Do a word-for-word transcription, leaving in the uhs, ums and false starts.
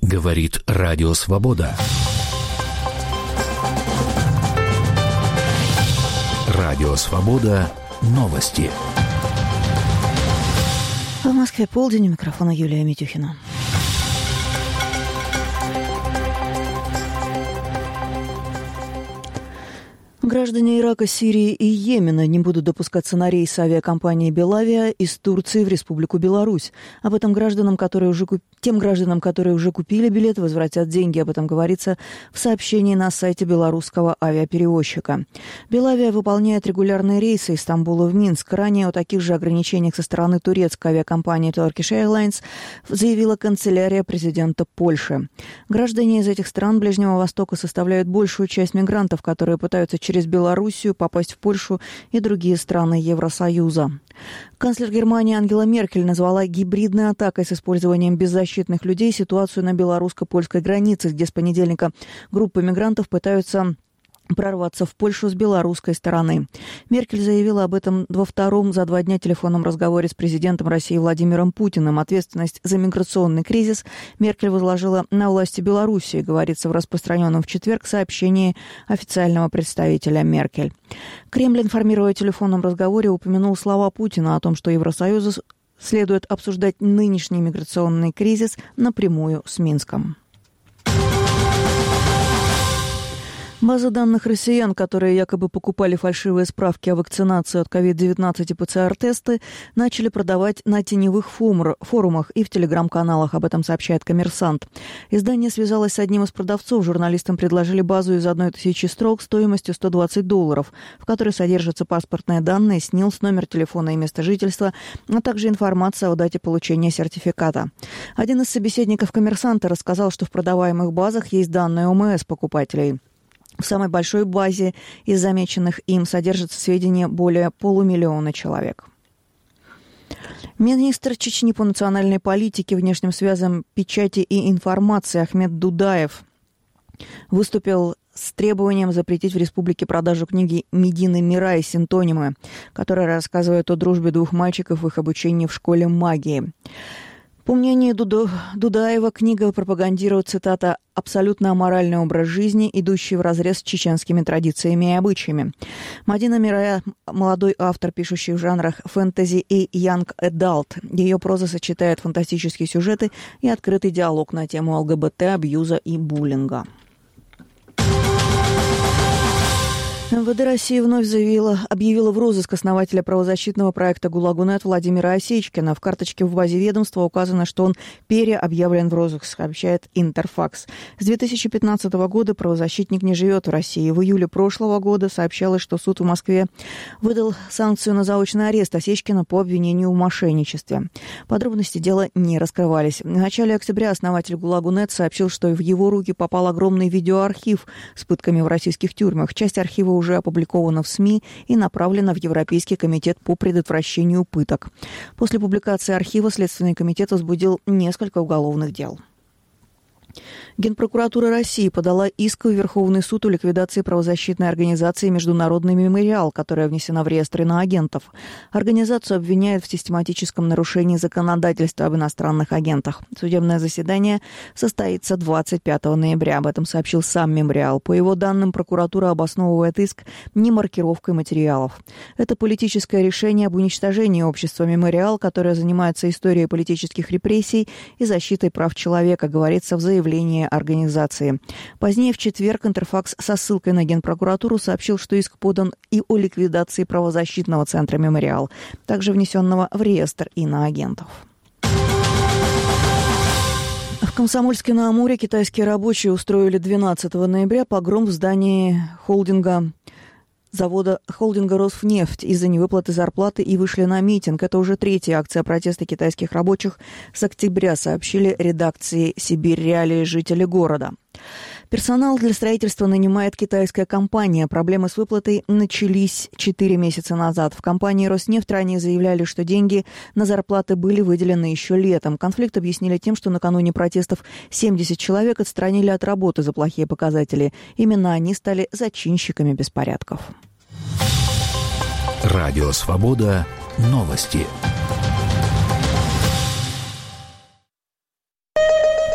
Говорит Радио Свобода. Радио Свобода. Новости. В Москве полдень. У микрофона Юлия Митюхина. Граждане Ирака, Сирии и Йемена не будут допускаться на рейсы авиакомпании «Белавиа» из Турции в Республику Беларусь. Об этом гражданам, которые уже куп... тем гражданам, которые уже купили билет, возвратят деньги. Об этом говорится в сообщении на сайте белорусского авиаперевозчика. «Белавиа» выполняет регулярные рейсы из Стамбула в Минск. Ранее о таких же ограничениях со стороны турецкой авиакомпании Turkish Airlines заявила канцелярия президента Польши. Граждане из этих стран Ближнего Востока составляют большую часть мигрантов, которые пытаются через через Белоруссию попасть в Польшу и другие страны Евросоюза. Канцлер Германии Ангела Меркель назвала гибридной атакой с использованием беззащитных людей ситуацию на белорусско-польской границе, где с понедельника группы мигрантов пытаются прорваться в Польшу с белорусской стороны. Меркель заявила об этом во втором за два дня телефонном разговоре с президентом России Владимиром Путиным. Ответственность за миграционный кризис Меркель возложила на власти Белоруссии, говорится в распространенном в четверг сообщении официального представителя Меркель. Кремль, информируя о телефонном разговоре, упомянул слова Путина о том, что Евросоюзу следует обсуждать нынешний миграционный кризис напрямую с Минском. База данных россиян, которые якобы покупали фальшивые справки о вакцинации от ковид девятнадцать и ПЦР-тесты, начали продавать на теневых форумах и в телеграм-каналах. Об этом сообщает «Коммерсант». Издание связалось с одним из продавцов. Журналистам предложили базу из одной тысячи строк стоимостью сто двадцать долларов, в которой содержатся паспортные данные, СНИЛС, номер телефона и место жительства, а также информация о дате получения сертификата. Один из собеседников «Коммерсанта» рассказал, что в продаваемых базах есть данные ОМС покупателей. В самой большой базе из замеченных им содержатся сведения более полумиллиона человек. Министр Чечни по национальной политике, внешним связям, печати и информации Ахмед Дудаев выступил с требованием запретить в республике продажу книги Медины Мирай «Синтонимы», которая рассказывает о дружбе двух мальчиков в их обучении в школе магии. По мнению Дуду, Дудаева, книга пропагандирует, цитата, «абсолютно аморальный образ жизни, идущий вразрез с чеченскими традициями и обычаями». Мадина Мирая – молодой автор, пишущий в жанрах фэнтези и янг эдалт. Ее проза сочетает фантастические сюжеты и открытый диалог на тему ЛГБТ, абьюза и буллинга. МВД России вновь заявила, объявила в розыск основателя правозащитного проекта «ГУЛАГу.нет» Владимира Осечкина. В карточке в базе ведомства указано, что он переобъявлен в розыск, сообщает Интерфакс. С две тысячи пятнадцатого года правозащитник не живет в России. В июле прошлого года сообщалось, что суд в Москве выдал санкцию на заочный арест Осечкина по обвинению в мошенничестве. Подробности дела не раскрывались. В начале октября основатель «ГУЛАГу.нет» сообщил, что в его руки попал огромный видеоархив с пытками в российских тюрьмах. Часть архива уже опубликовано в СМИ и направлено в Европейский комитет по предотвращению пыток. После публикации архива Следственный комитет возбудил несколько уголовных дел. Генпрокуратура России подала иск в Верховный суд о ликвидации правозащитной организации «Международный мемориал», которая внесена в реестр иноагентов. Организацию обвиняют в систематическом нарушении законодательства об иностранных агентах. Судебное заседание состоится двадцать пятого ноября. Об этом сообщил сам мемориал. По его данным, прокуратура обосновывает иск не маркировкой материалов. Это политическое решение об уничтожении общества «Мемориал», которое занимается историей политических репрессий и защитой прав человека, говорится в заявлении организации. Позднее в четверг Интерфакс со ссылкой на Генпрокуратуру сообщил, что иск подан и о ликвидации правозащитного центра «Мемориал», также внесенного в реестр иноагентов. В Комсомольске-на-Амуре китайские рабочие устроили двенадцатого ноября погром в здании холдинга завода холдинга «Роснефть» из-за невыплаты зарплаты и вышли на митинг. Это уже третья акция протеста китайских рабочих с октября, сообщили редакции «Сибирь Реалии» жители города. Персонал для строительства нанимает китайская компания. Проблемы с выплатой начались четыре месяца назад. В компании «Роснефть» ранее заявляли, что деньги на зарплаты были выделены еще летом. Конфликт объяснили тем, что накануне протестов семьдесят человек отстранили от работы за плохие показатели. Именно они стали зачинщиками беспорядков. Радио «Свобода». Новости.